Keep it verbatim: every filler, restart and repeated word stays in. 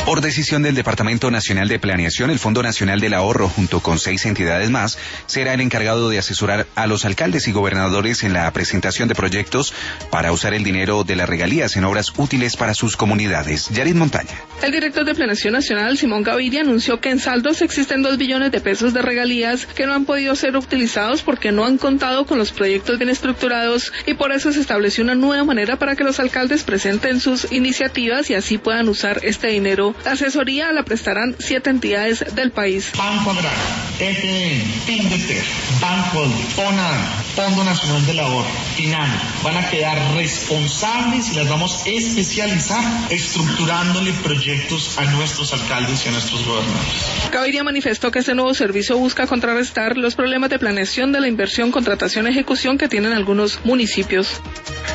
Por decisión del Departamento Nacional de Planeación, el Fondo Nacional del Ahorro, junto con seis entidades más, será el encargado de asesorar a los alcaldes y gobernadores en la presentación de proyectos para usar el dinero de las regalías en obras útiles para sus comunidades. Yarit Montaña. El director de Planeación Nacional, Simón Gaviria, anunció que en saldos existen dos billones de pesos de regalías que no han podido ser utilizados porque no han contado con los proyectos bien estructurados y por eso se estableció una nueva manera para que los alcaldes presenten sus iniciativas y así puedan usar este dinero. La asesoría la prestarán siete entidades del país. Banco Agrario, F D N, Findeter, Banco, FONAN, Fondo Nacional del Ahorro, FINAN, van a quedar responsables y las vamos a especializar estructurándole proyectos a nuestros alcaldes y a nuestros gobernadores. Gaviria manifestó que este nuevo servicio busca contrarrestar los problemas de planeación de la inversión, contratación y ejecución que tienen algunos municipios.